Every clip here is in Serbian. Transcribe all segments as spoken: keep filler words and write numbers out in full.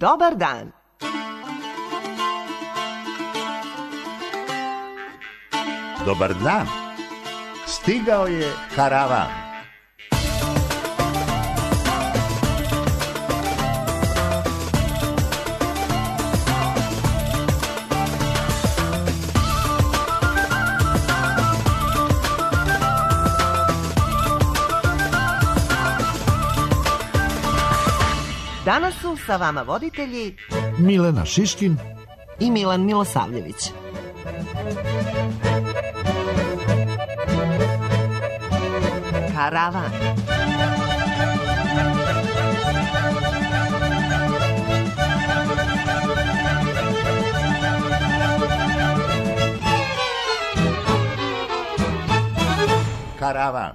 Dobar dan. Dobar dan. Stigao je karavan. Danas su sa vama voditelji Milena Šiškin i Milan Milosavljević. Karavan. Karavan.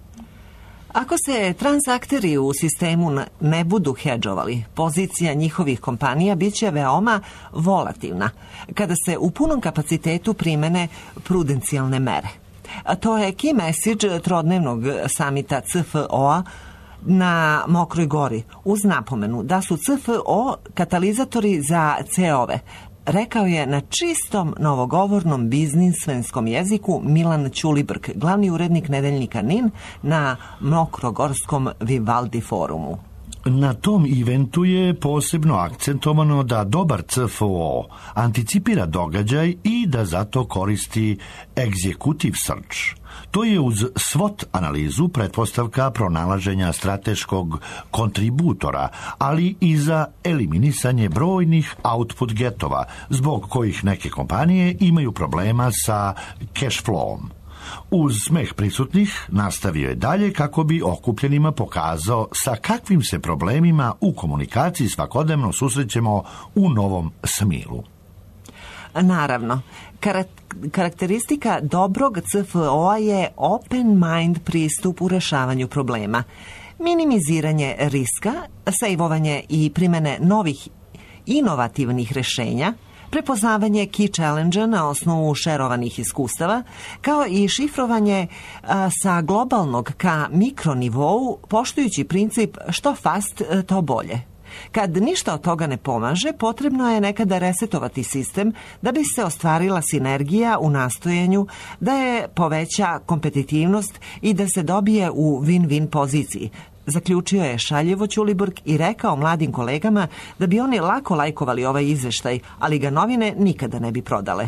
Ako se transakteri u sistemu ne budu hedžovali, pozicija njihovih kompanija bit će veoma volatilna kada se u punom kapacitetu primene prudencijalne mere. A to je key message trodnevnog samita C F O-a na Mokroj Gori, uz napomenu da su C F O katalizatori za C E-ove, rekao je na čistom novogovornom biznismenskom jeziku Milan Ćulibrk, glavni urednik nedeljnika N I N na Mokrogorskom Vivaldi forumu. Na tom eventu je posebno akcentovano da dobar C F O anticipira događaj i da zato koristi executive search. To je uz SWOT analizu pretpostavka pronalaženja strateškog kontributora, ali i za eliminisanje brojnih output getova, zbog kojih neke kompanije imaju problema sa cash flowom. Uz smeh prisutnih nastavio je dalje kako bi okupljenima pokazao sa kakvim se problemima u komunikaciji svakodnevno susrećemo u novom smilu. Naravno, karakteristika dobrog C F O-a je open mind pristup u rešavanju problema, minimiziranje riska, sejvovanje i primene novih inovativnih rešenja, prepoznavanje key challenge na osnovu šerovanih iskustava, kao i šifrovanje a, sa globalnog ka mikronivou, poštujući princip što fast, to bolje. Kad ništa od toga ne pomaže, potrebno je nekada resetovati sistem da bi se ostvarila sinergija u nastojenju da je poveća kompetitivnost i da se dobije u win-win poziciji. Zaključio je šaljevo Ćulibrk i rekao mladim kolegama da bi oni lako lajkovali ovaj izveštaj, ali ga novine nikada ne bi prodale.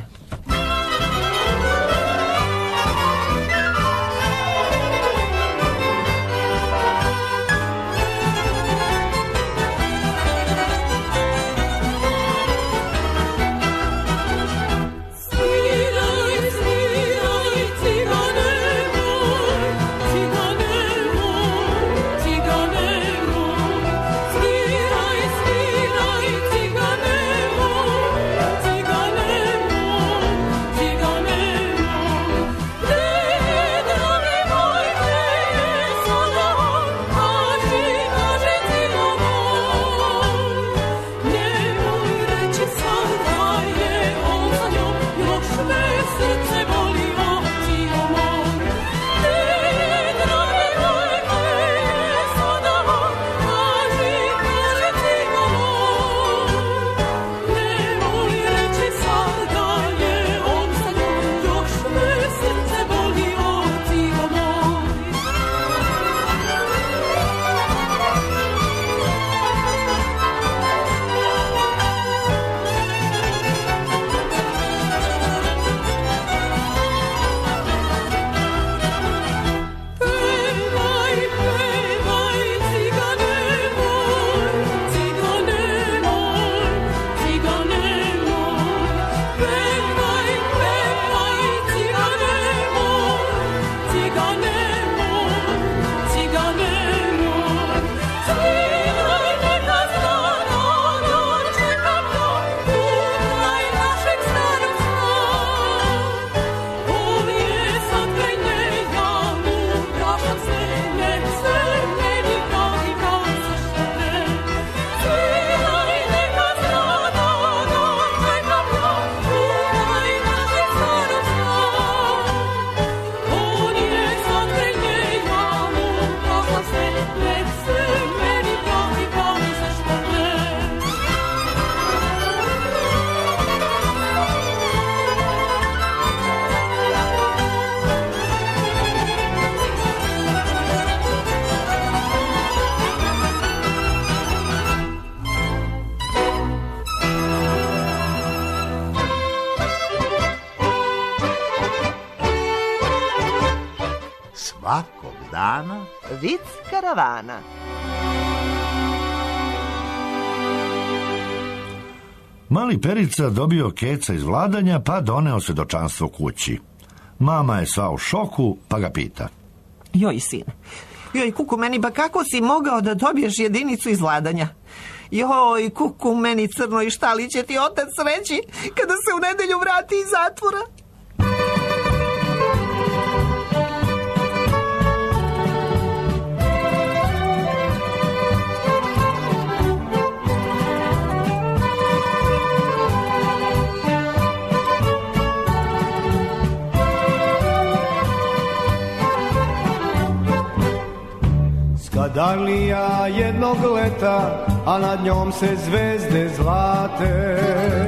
svakog dana Vic karavana. Mali Perica dobio keca iz vladanja, pa doneo svedočanstvo kući. Mama je sva u šoku, pa ga pita. Joj, sine, joj, kuku meni, ba kako si mogao da dobiješ jedinicu iz vladanja? Joj, kuku meni crno, i šta li će ti otac reći kada se u nedelju vrati iz zatvora? Skadalija jednog leta, a nad njom se zvezde zlate.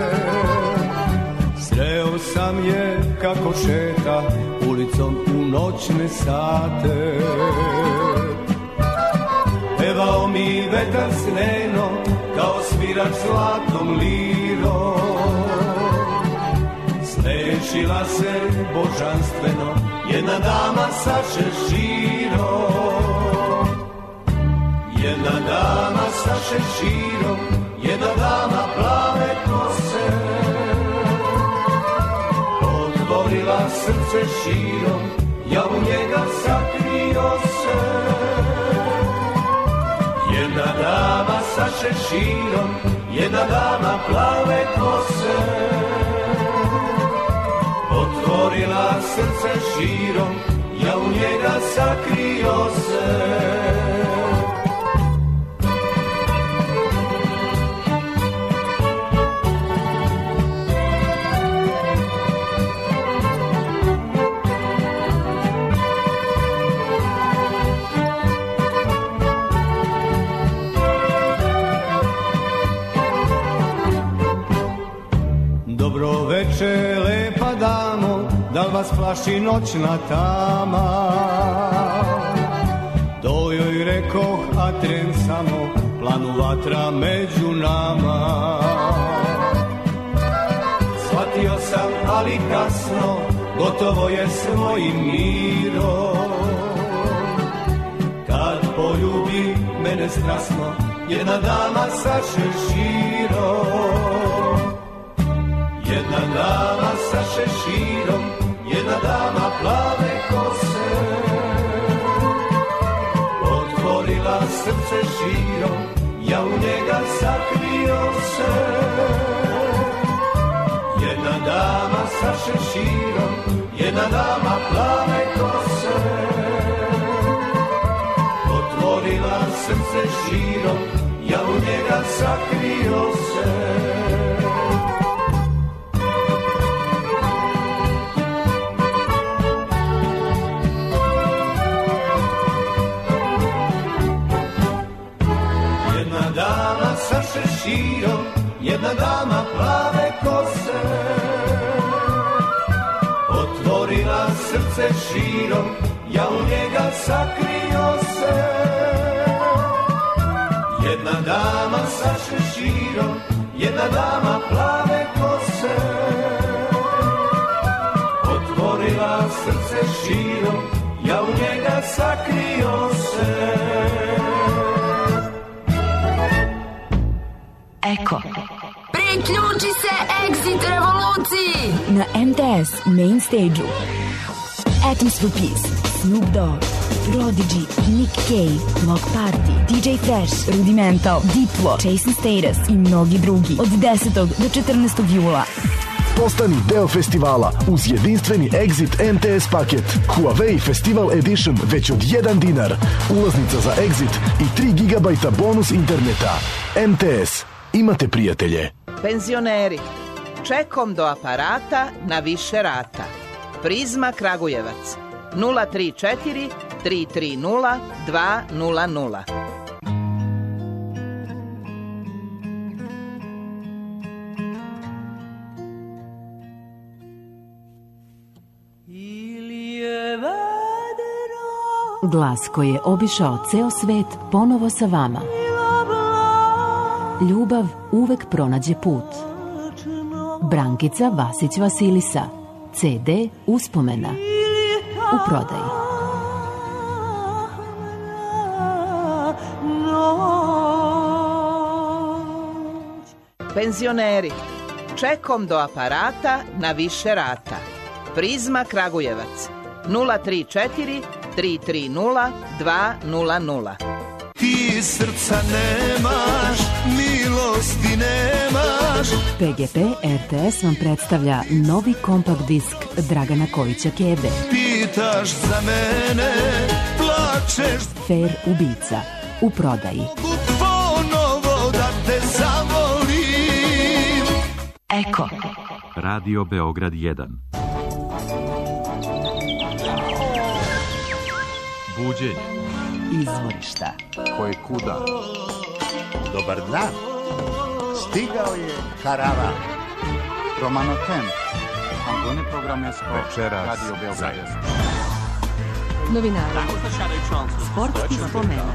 Sreo sam je kako šeta ulicom u noćne sate. Pevao mi vetar sneno kao svirač zlatom lirom. Snešila se božanstveno jedna dama sa šeširom. Jedna dama sa šeširom, jedna dama plave kose. Otvorila srce širom, ja u njega sakrio se. Jedna dama sa šeširom, jedna dama plave kose. Otvorila srce širom, ja u njega sakrio se. Dobro veče, lepa damo, da li vas plaši noćna tama? To joj rekoh, a tren samo, planu vatra među nama. Shvatio sam, ali kasno, gotovo je s mojim mirom. Kad poljubi mene strasno, jedna dama sa šeširom. Jedna dama sa šeširom, jedna dama plave kose. Otvorila srce širom, ja u njega sakrio se. Jedna dama sa šeširom, jedna dama plave kose. Otvorila srce širom, ja u njega sakrio se. Sa šeširom, jedna dama plave kose. Otvorila srce širom, ja u njega sakrio se. Jedna dama sa šeširom, jedna dama plave kose. Otvorila srce širom, ja u njega sakrio se. Eko. Priključi se Exit revoluciji na M T S Main Stage-u. Atoms for Peace, Snoop Dogg, Prodigy, Nick Cave, Block Party, D J Fresh, Rudimental, Diplo, Jason Status i mnogi drugi od desetog do četrnaestog jula. Postani deo festivala uz jedinstveni Exit M T S paket. Huawei Festival Edition već od jedan dinar. Ulaznica za Exit i tri gigabajta bonus interneta. M T S. Imate prijatelje. Penzioneri, čekom do aparata na više rata. Prizma Kragujevac nula tri četiri tri tri nula dva nula nula. Glas koji je obišao ceo svet ponovo sa vama. Ljubav uvek pronađe put. Brankica Vasić Vasilisa. C D Uspomena. U prodaji. Penzioneri, čekom do aparata na više rata. Prizma Kragujevac, nula tri četiri tri tri nula dva nula nula. Ti srca nemaš, milosti nemaš. P G P R T S vam predstavlja novi kompakt disk Dragana Kojića Kebe. Pitaš za mene, plačeš. Fair ubica, u prodaji. Ponovo da te zavolim. Eko. Radio Beograd jedan. Buđenje. Izvorišta. Koje kuda? Dobar dan. Stigao je karavan. Romano Temp. Angone Programesko. Večeras. Radio Beograd. Novinari. Sportski spomena.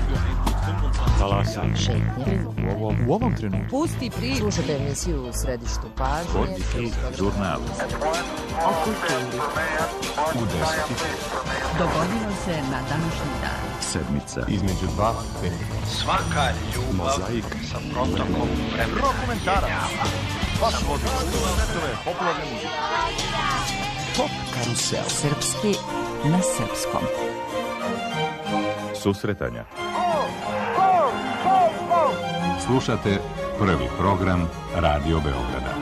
Šetnje. U ovom trenutku. Pusti pri. Slušajte emisiju u središtu pažnje. Sportski žurnal. O kulturi. U deset. Dogodilo se na današnji dan. Sedmica. Između dva te. Svaka ljubav Mozaik. sa protokom vremena. Dokumentarac. Baš vodi. Svetove popularne muzike. Pop karusel. Srpski na srpskom. Susretanja. Slušate prvi program Radio Beograda.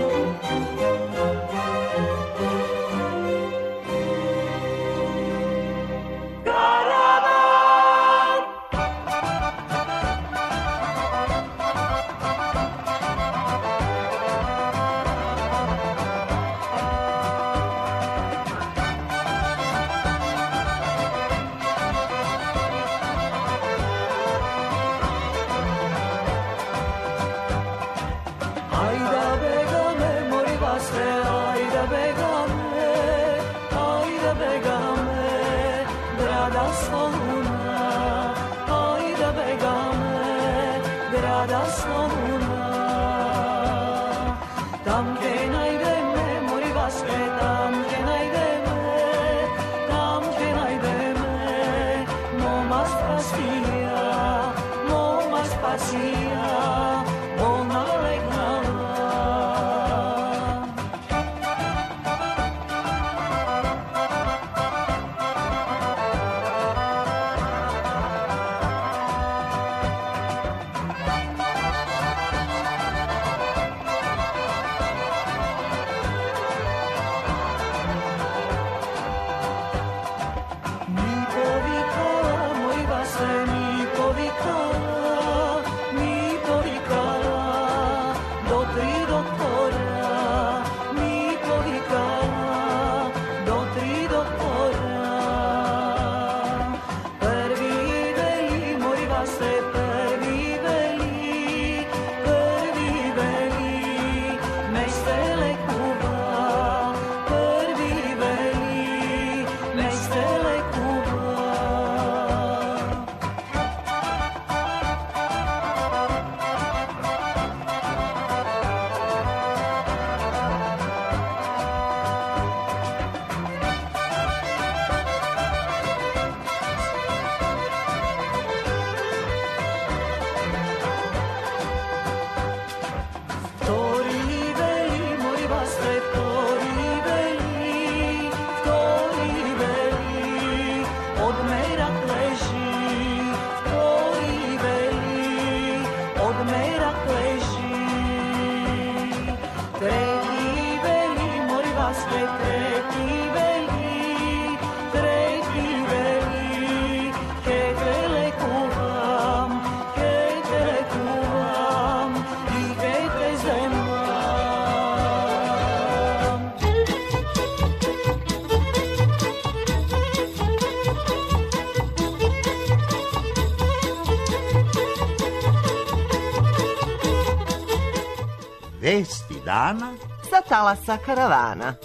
Vesti dana sa talasa karavana.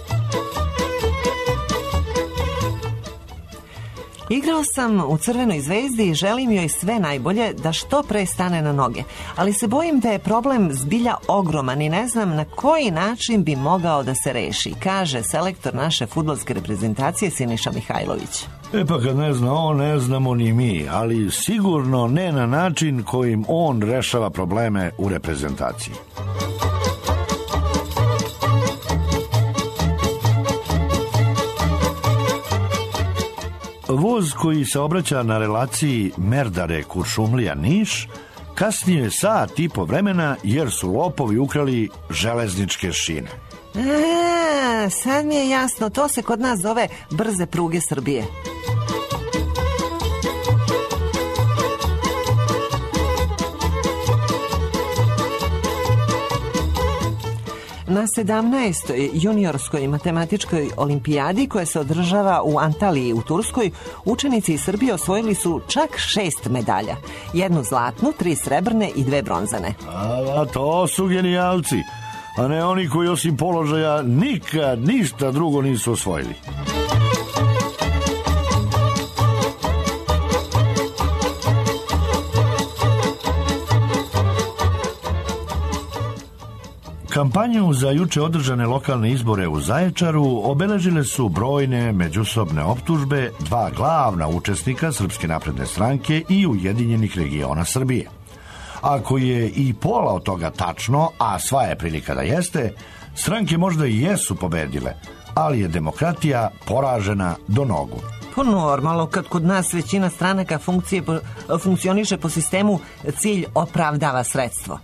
Igrao sam u Crvenoj zvezdi i želim joj sve najbolje da što pre stane na noge. Ali se bojim da je problem zbilja ogroman i ne znam na koji način bi mogao da se reši, kaže selektor naše fudbalske reprezentacije Siniša Mihajlović. E pa kad ne zna on, ne znamo ni mi, ali sigurno ne na način kojim on rešava probleme u reprezentaciji. Voz koji se obraća na relaciji Merdare-Kuršumlija-Niš kasnije sat i po vremena jer su lopovi ukrali železničke šine. A, sad mi je jasno, to se kod nas zove brze pruge Srbije. Na sedamnaestoj juniorskoj matematičkoj olimpijadi koja se održava u Antaliji u Turskoj, učenici iz Srbije osvojili su čak šest medalja. Jednu zlatnu, tri srebrne i dve bronzane. A, a to su genijalci, a ne oni koji osim položaja nikad ništa drugo nisu osvojili. Kampanju za juče održane lokalne izbore u Zaječaru obeležile su brojne međusobne optužbe dva glavna učesnika Srpske napredne stranke i Ujedinjenih regiona Srbije. Ako je i pola od toga tačno, a sva je prilika da jeste, stranke možda i jesu pobedile, ali je demokratija poražena do nogu. Po normalno, kad kod nas većina stranaka funkcije, funkcioniše po sistemu cilj opravdava sredstvo.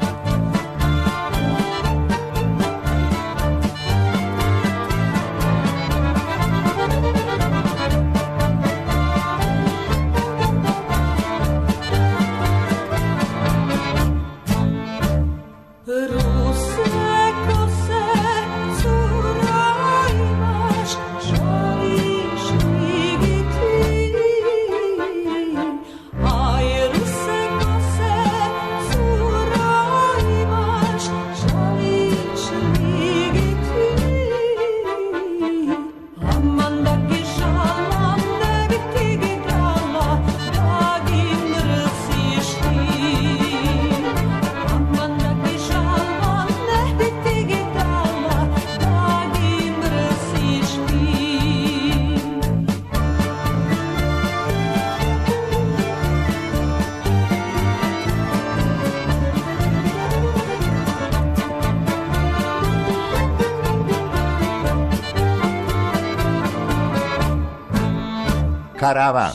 Karavan.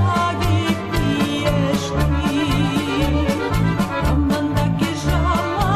Amanda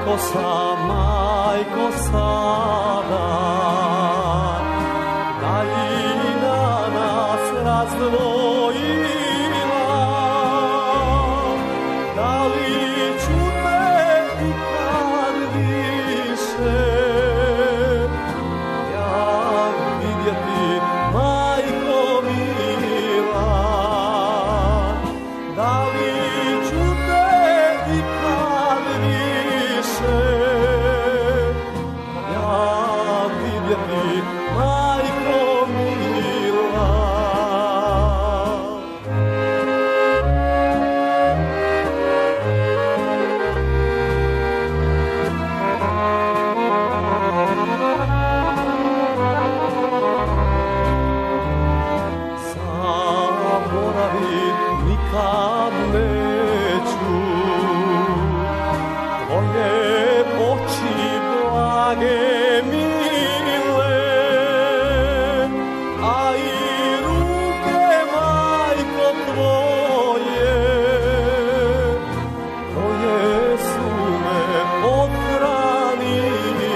Majko sa, majko sada, daljina nas razdvojila, da li ću te ikad više ja vidjeti, majko mila, da li ću te ikad više ja vidjeti, majko mila. Zaboravit nikad neću tvoje oči blage mile, a i ruke, majko, tvoje, koje su me othranile,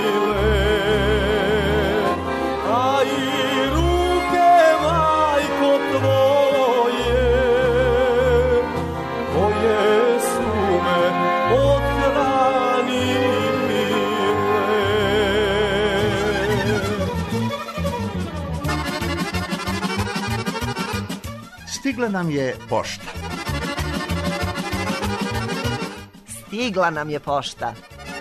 a i ruke, majko, tvoje, koje su me othranile. Stigla nam je pošta. Stigla nam je pošta.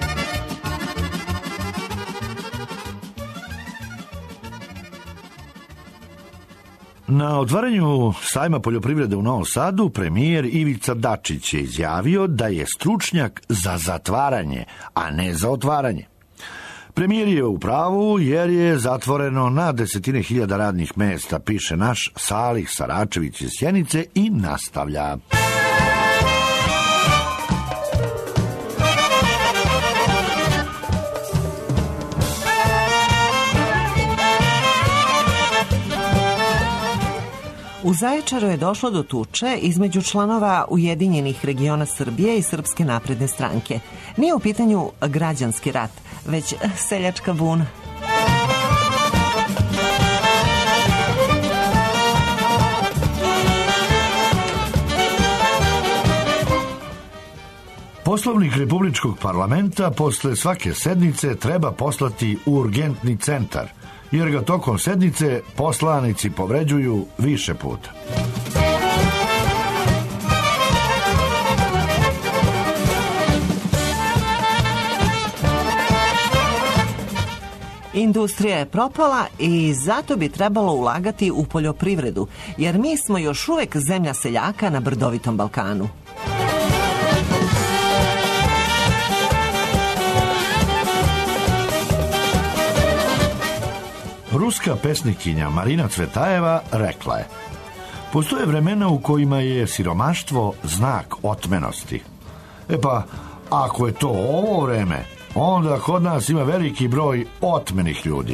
Na otvaranju sajma poljoprivrede u Novom Sadu premijer Ivica Dačić je izjavio da je stručnjak za zatvaranje, a ne za otvaranje. Premijer je u pravu jer je zatvoreno na desetine hiljada radnih mesta, piše naš Salih Saračević iz Sjenice i nastavlja. U Zaječaru je došlo do tuče između članova Ujedinjenih regiona Srbije i Srpske napredne stranke. Nije u pitanju građanski rat, već seljačka buna. Poslovnik Republičkog parlamenta posle svake sednice treba poslati u urgentni centar, jer ga tokom sednice poslanici povređuju više puta. Industrija je propala i zato bi trebalo ulagati u poljoprivredu, jer mi smo još uvek zemlja seljaka na brdovitom Balkanu. Ruska pesnikinja Marina Cvetajeva rekla je: postoje vremena u kojima je siromaštvo znak otmenosti. E pa, ako je to ovo vreme, onda kod nas ima veliki broj otmenih ljudi.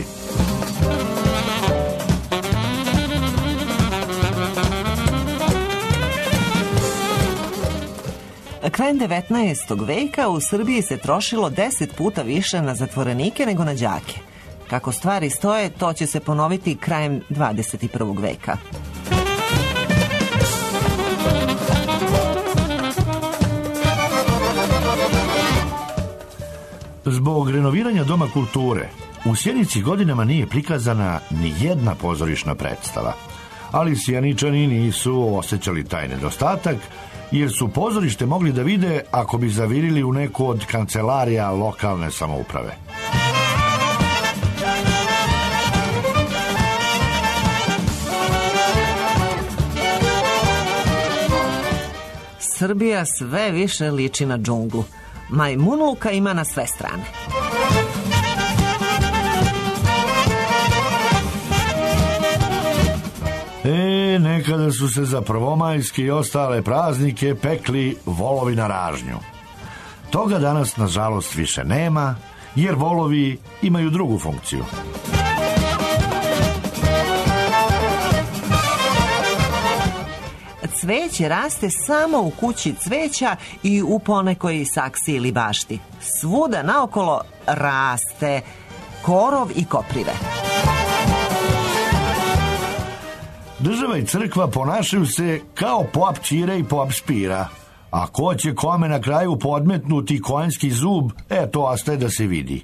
Krajem devetnaestog veka u Srbiji se trošilo deset puta više na zatvorenike nego na đake. Kako stvari stoje, to će se ponoviti krajem dvadeset prvog veka. Zbog renoviranja Doma kulture, u Sjenici godinama nije prikazana ni jedna pozorišna predstava. Ali Sjeničani nisu osjećali taj nedostatak, jer su pozorište mogli da vide ako bi zavirili u neku od kancelarija lokalne samouprave. Srbija sve više liči na džunglu. Majmunluka ima na sve strane. E, nekada su se za prvomajske i ostale praznike pekli volovi na ražnju. Toga danas, nažalost, više nema, jer volovi imaju drugu funkciju. cveće raste samo u kući cveća i u ponekoj saksi ili bašti. Svuda naokolo raste korov i koprive. Država i crkva ponašaju se kao pop Ćire i pop Špira. A ko će kome na kraju podmetnuti konjski zub, e, to ostaje da se vidi.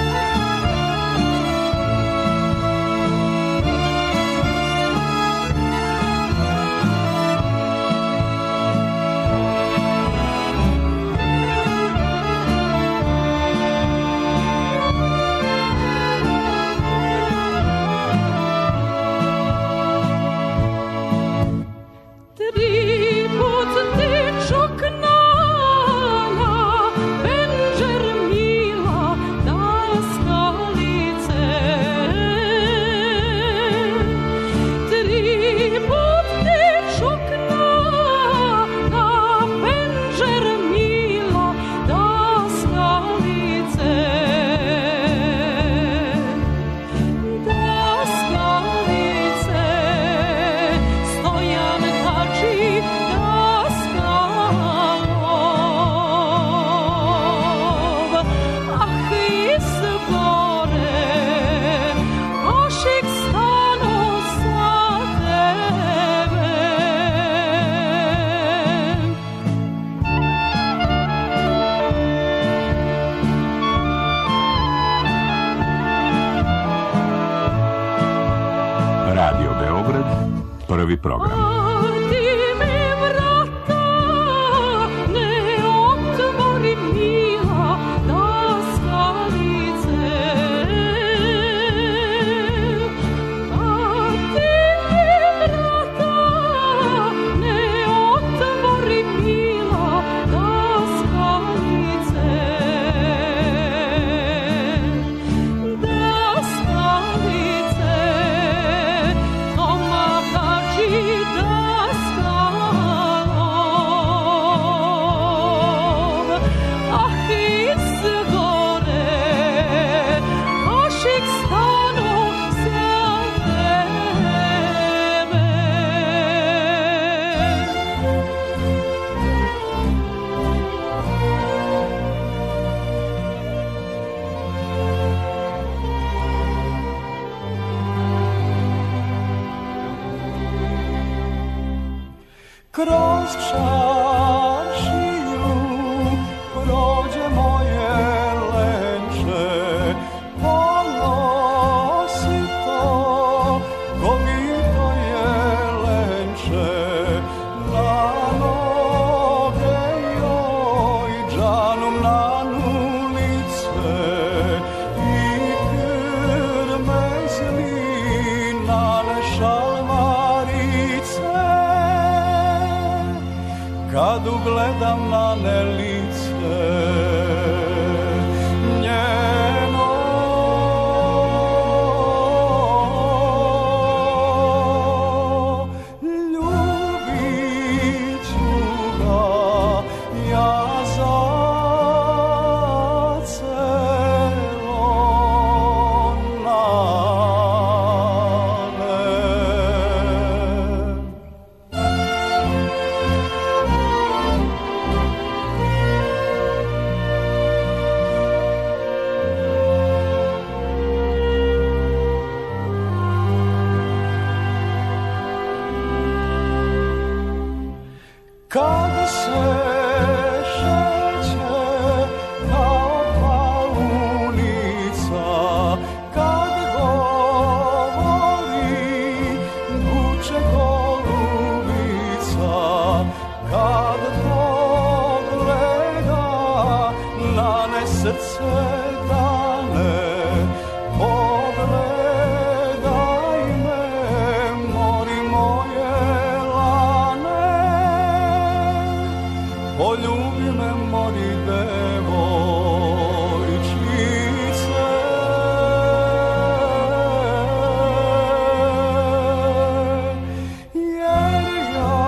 Radio Beograd, prvi program. Kroz čaršiju prođe moje lenče, ponosi to, govito je lenče, na noge joj džanum na nulice i krmezli nale šalmarice. Kad ugledam na ne lice njeno, ljubit ću ga ja za celo nane. Kad se šeće kao palunica, kad govori buče golubica, kad pogleda nane srce dane, pogledaj me, mori moje lane. Poljubi me, mori devojčice, jer ja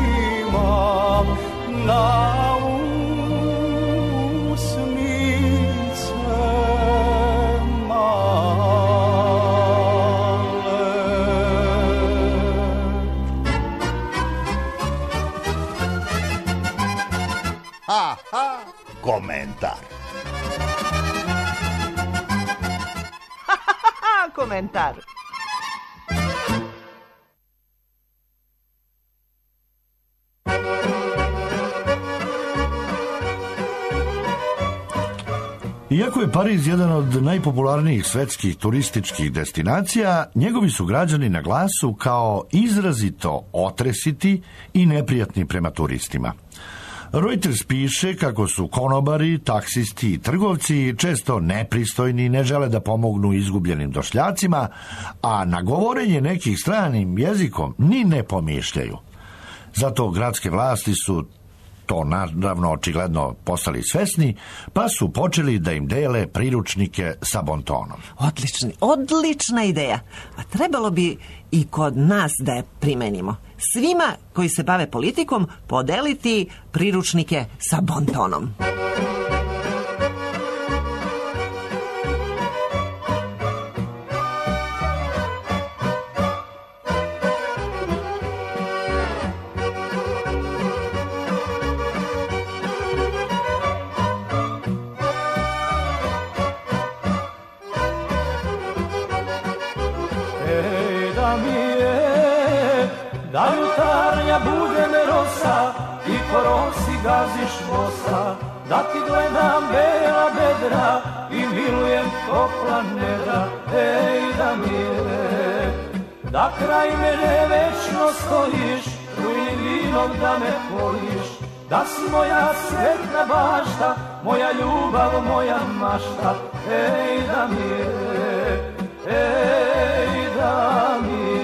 imam na usnicama komentar. Komentar. Iako je Pariz jedan od najpopularnijih svetskih turističkih destinacija, njegovi su građani na glasu kao izrazito otresiti i neprijatni prema turistima. Reuters piše kako su konobari, taksisti i trgovci često nepristojni i ne žele da pomognu izgubljenim došljacima, a na govorenje nekih stranim jezikom ni ne pomišljaju. Zato gradske vlasti su to naravno očigledno postali svesni, pa su počeli da im dele priručnike sa bontonom. Odlični, odlična ideja. A trebalo bi i kod nas da je primenimo. Svima koji se bave politikom podeliti priručnike sa bontonom. Da jutarnja bude me rosa i po rosi gaziš bosa, da ti gledam bela bedra i milujem topla nedra. Ej, da mi je, da kraj mene večno stojiš, rujnim vinom da me poliš, da si moja sretna bašta, moja ljubav, moja mašta. Ej, da mi je, ej, da mi je.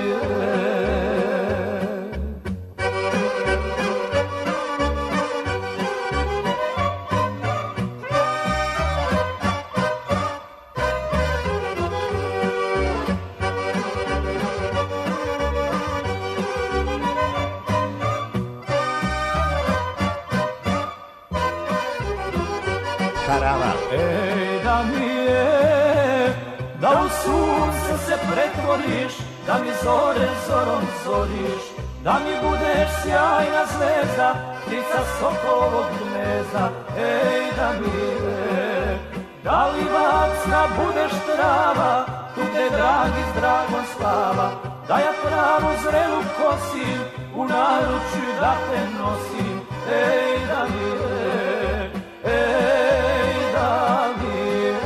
Karava. Ej, da mi je, da u sunce se pretvoriš, da mi zore zorom zoriš, da mi budeš sjajna zvezda, ptica sokolovog gnezda. Ej, da mi je, da li vacna budeš trava, tu gde dragi s dragom spava, da ja pravu zrelu kosim, u naručju da te nosim. Ej, da mi je, ej, da mi je.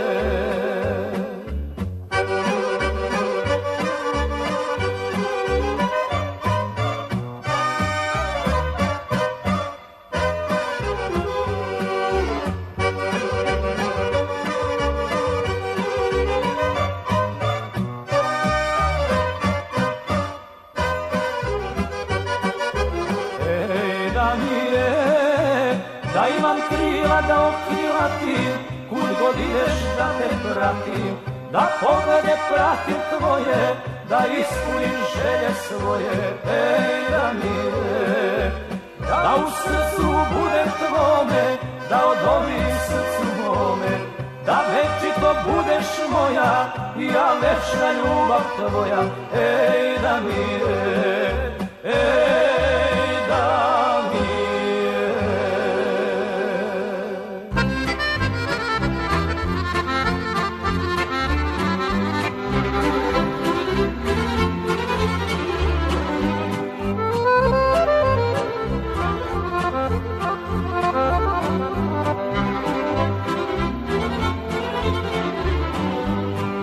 Ej, da mi je, da imam krila da okrilatim, kud god ideš da te pratim, da poglede pratim tvoje, da ispunim želje svoje. Ej, da mi je, da u srcu budem tvome, da odobrim srcu mome, da večito budeš moja i ja večna ljubav tvoja. Ej, da mi je, ej, da mi je.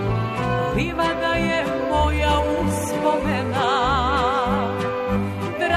Livada je moja uspomena,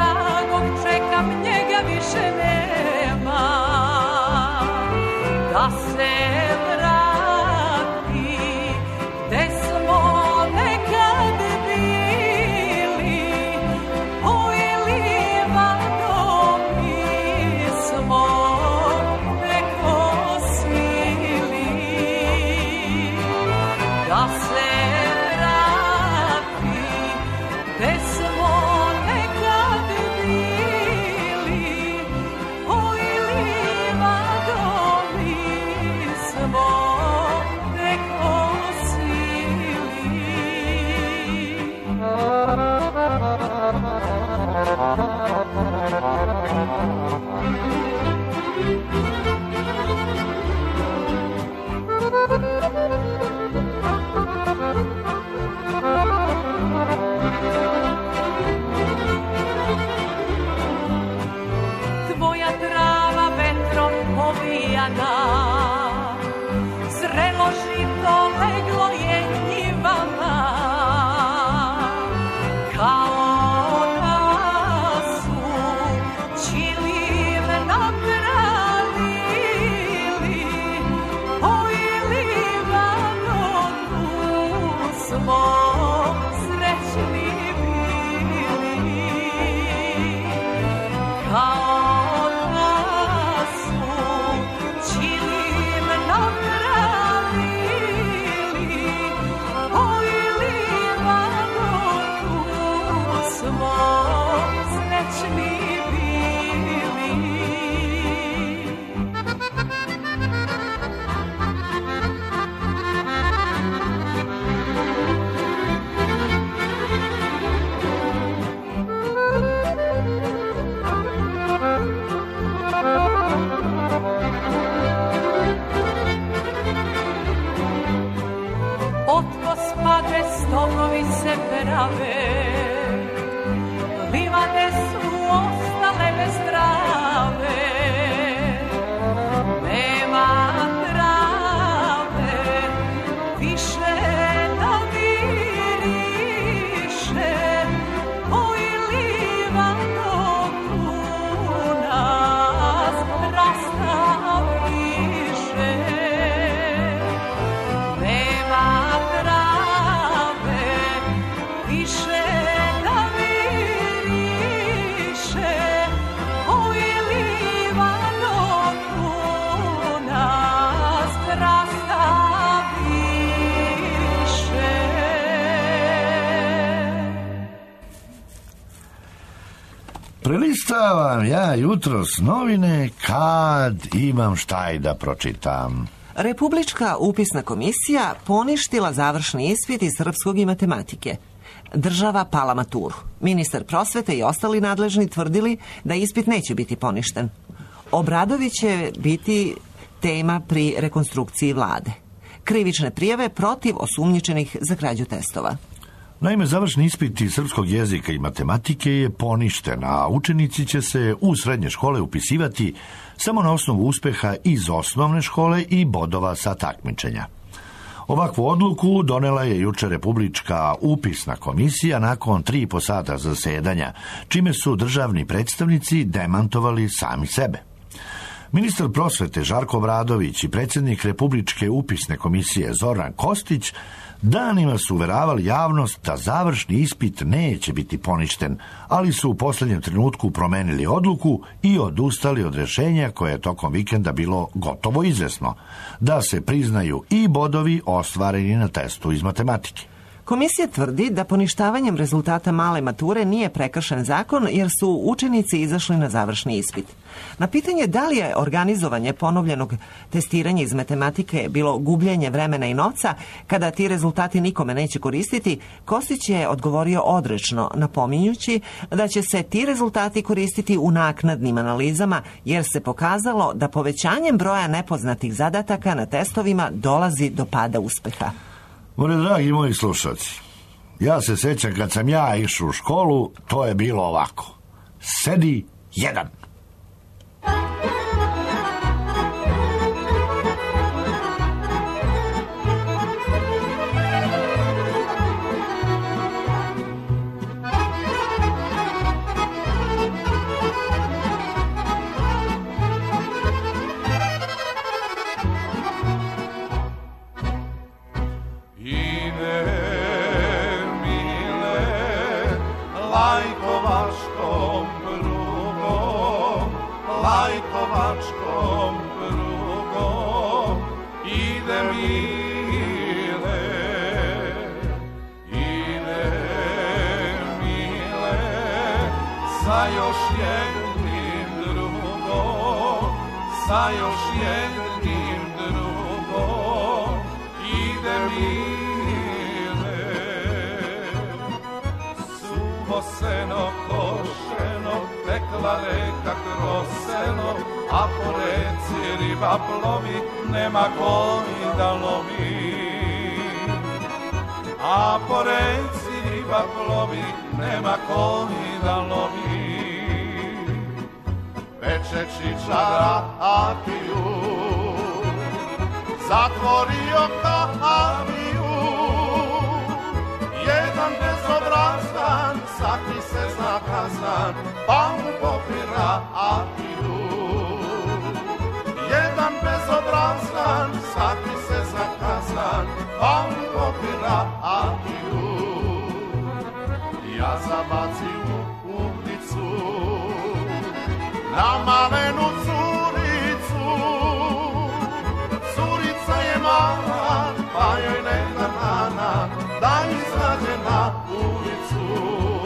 jesana, zrelo žito leglo je njivama, kao da su čilim napravili, pojili vanotu smo srećni bili, kao da su čilim napravili, pojili vanotu smo srećni bili. Od gospode stogovi se prave, livade su ostale bezdrave, nema trave više da miriše, pojili vanotu nas rastaviše. Nema trave više da miriše, pojili vanotu nas rastaviše. Prelistavam ja jutros novine kad imam štaj da pročitam. Republička upisna komisija poništila završni ispit iz srpskog i matematike. Država pala maturu. Ministar prosvete i ostali nadležni tvrdili da ispit neće biti poništen. Obradović će biti tema pri rekonstrukciji vlade. Krivične prijave protiv osumnjičenih za krađu testova. Naime, završni ispit iz srpskog jezika i matematike je poništen, a učenici će se u srednje škole upisivati samo na osnovu uspeha iz osnovne škole i bodova sa takmičenja. Ovakvu odluku donela je juče Republička upisna komisija nakon tri i po sata zasedanja, čime su državni predstavnici demantovali sami sebe. Ministar prosvete Žarko Obradović i predsjednik Republičke upisne komisije Zoran Kostić danima su uveravali javnost da završni ispit neće biti poništen, ali su u posljednjem trenutku promenili odluku i odustali od rješenja koje je tokom vikenda bilo gotovo izvesno, da se priznaju i bodovi ostvareni na testu iz matematike. Komisija tvrdi da poništavanjem rezultata male mature nije prekršen zakon jer su učenici izašli na završni ispit. Na pitanje da li je organizovanje ponovljenog testiranja iz matematike bilo gubljenje vremena i novca kada ti rezultati nikome neće koristiti, Kostić je odgovorio odrečno, napominjući da će se ti rezultati koristiti u naknadnim analizama jer se pokazalo da povećanjem broja nepoznatih zadataka na testovima dolazi do pada uspeha. Moji dragi moji slušalci, ja se sjećam kad sam ja išao u školu, to je bilo ovako. Sedi jedan. Lajkovačkom prugom, lajkovačkom prugom ide mile, ide mile sa još jednim drugom, sa još jednim drugom ide mile. Seno košeno, tekla reka kroz selo, a po reci riba plovi, nema koji da lovi. A po reci riba plovi, nema koji da lovi. Peče čičara, a ti zatvorio kafiju. Jedan bezobrazan sakri se zakazan, pa mu popira akiju. Jedan bezobrazan sakri se zakazan, pa mu popira akiju. Ja zabaci u ulicu na malenu curicu. Curica je mala, pa joj neka nana da izađe na ulicu.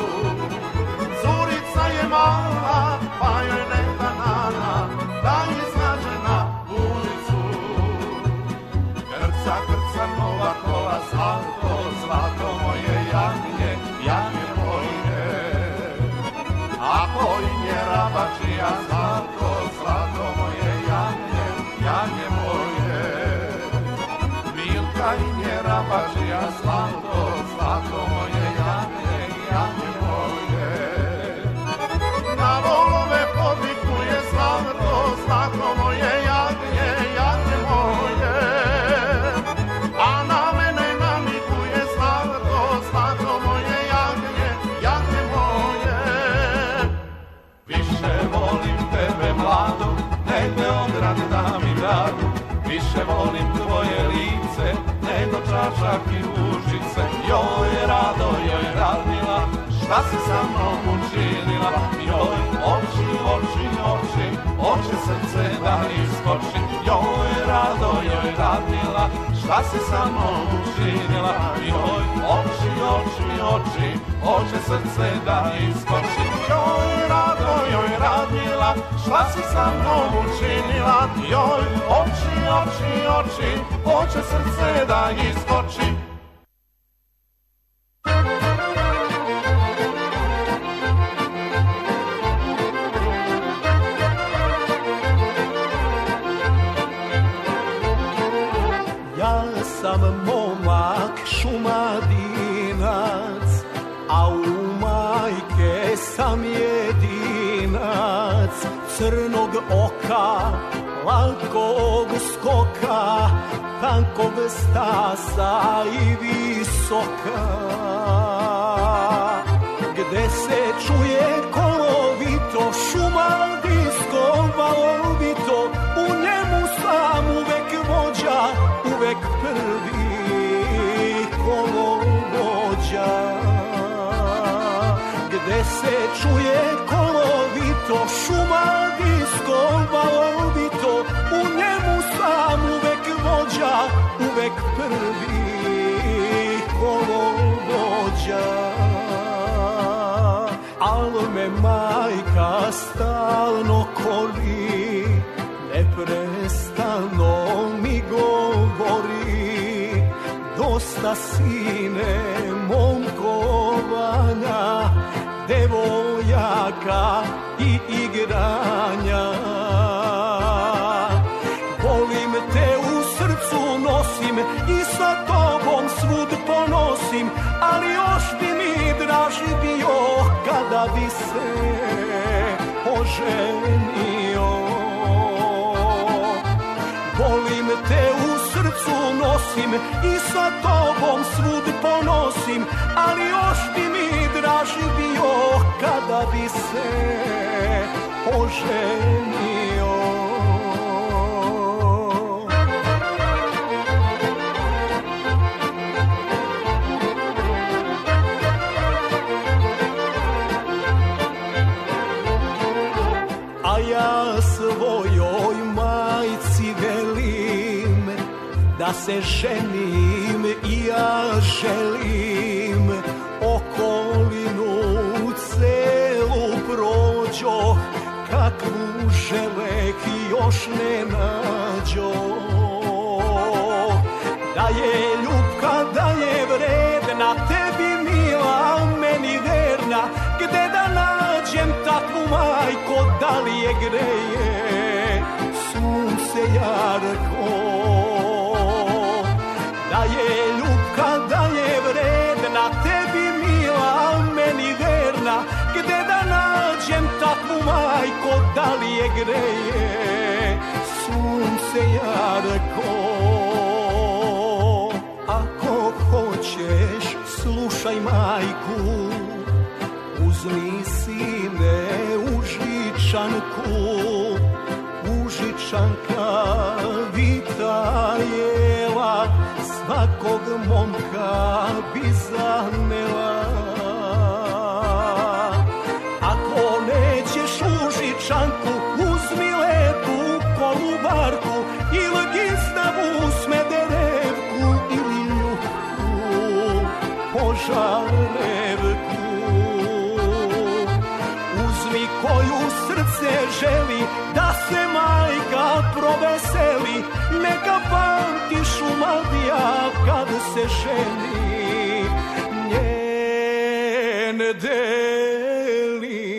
Curica je mala, pa joj neka nana da izađe na ulicu. Krca, krca, nova kola, zlato, zlato moje jagnje, jagnje moje. A kojnje rabačija, zlato, zlato moje jagnje, jagnje moje. Milka i nje rabačija, zlato, zlato moje jagnje, jagnje moje. Na volove podvikuje zlato, zlato moje jagnje, jagnje moje. A na mene namiguje zlato, zlato moje jagnje, jagnje moje. Više volim tebe mladu, nek Beograd da mi gradu. Više volim tvoje lice, nego čašak i ušice. Joj rado, joj radila, šta si sa mnom učinila? Joj oči, oči, oči, oče srce da iskoči. Joj rado, joj radila, šta si sa mnom učinila? Joj oči, oči, oči, oče srce da iskoči. Joj rado, joj radila, šta si sa mnom učinila? Joj oči, oči, oči, oče srce da iskoči. Ja sam momak šumadinac, a u majke sam jedinac. Crnog oka, lakog skoka, tankog stasa i visoka. Gde se čuje kolovito, šumadinsko valovito, u njemu sam uvek vođa, uvek prvi kolovođa. Gde se čuje kolovito, šumadinsko valovito, u njemu sam uvek vođa, uvek prvi kolovođa. Al me majka stalno kori, neprestano mi govori, dosta sine momkovanja, devojaka i igranja. Volim te, u srcu nosim i sa tobom svud ponosim, ali još bi mi draži bio kada bi se oženio. Volim te, u srcu nosim i sa tobom svud ponosim, ali još bi mi draži bio kada bi se oženio. A ja svojoj majci velim da se ženim i ja želim. Okolinu celu prođoh, kakvu želeh još ne nađoh. Da je ljubka, da je vredna, tebi mila, meni verna. Gde da nađem takvu majko, da li je greje sunce jarko? Da je ljubka, da je vredna, tebi mila, meni verna. Gde da nađem takvu majko, da li je greje sunce jarko? majku, uzmi sine Užičanku, Užičanka vitajeva, svakog momka bi zanela. Ako nećeš Užičanku, uzmi lepu kolubarku ili gistavu Smederevku ili ljubku Požarevku. Uzmi koju srce želi da se majka proveseli, neka pamti Šumadija kad se ženi njen Delija.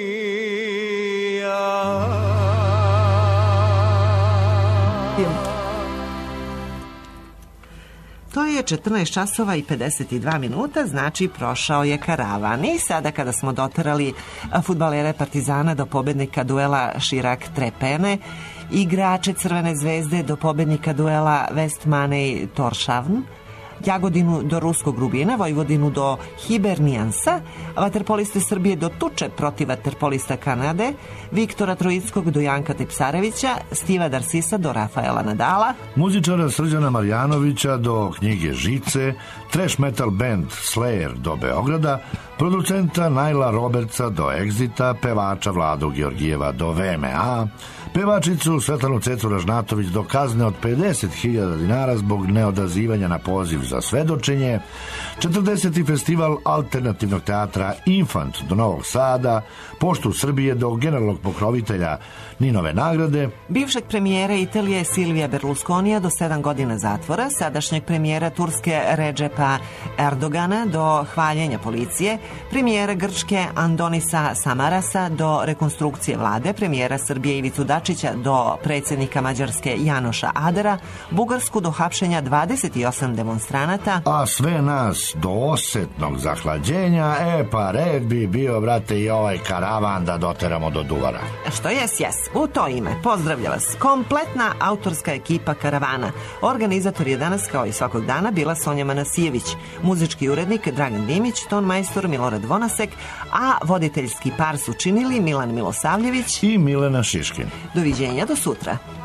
To je četrnaest časova i pedeset dva minuta, znači prošao je karavan. I sada kada smo doterali fudbalere Partizana do pobednika duela Širak-Trepene, igrače Crvene zvezde do pobednika duela Vestmanej-Torshavn, Jagodinu do Ruskog Rubina, Vojvodinu do Hibernijansa, vaterpoliste Srbije do tuče protiv vaterpolista Kanade, Viktora Trojickog do Janka Tipsarevića, Stiva Darsisa do Rafaela Nadala, muzičara Srđana Marjanovića do knjige Žice, trash metal band Slayer do Beograda, producenta Naila Robertsa do Exita, pevača Vladu Georgijeva do V M A, pevačicu Svetlanu Cecu Ražnatović do kazne od pedeset hiljada dinara zbog neodazivanja na poziv za svedočenje, četrdeseti festival alternativnog teatra Infant do Novog Sada, Poštu Srbije do generalnog pokrovitelja Ninove nagrade, bivšeg premijera Italije Silvija Berlusconija do sedam godina zatvora, sadašnjeg premijera Turske Redžepa Erdogana do hvaljenja policije, premijera Grčke Andonisa Samarasa do rekonstrukcije vlade, premijera Srbije Ivicu Dačića do predsjednika Mađarske Janoša Adera, Bugarsku do hapšenja dvadeset osam demonstranata, a sve nas do osetnog zahlađenja. E pa red bi bio, brate, i ovaj karavan da doteramo do Duvara. Što jes, jes. U to ime pozdravlja vas kompletna autorska ekipa karavana. Organizator je danas, kao i svakog dana, bila Sonja Manasijević, muzički urednik Dragan Dimić, ton majstor Milorad Vonasek, a voditeljski par su činili Milan Milosavljević i Milena Šiškin. Doviđenja do sutra.